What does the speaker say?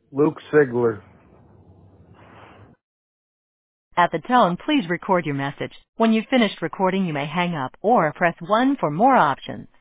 Luke Sigler. At the tone, please record your message. When you've finished recording, you may hang up or press 1 for more options.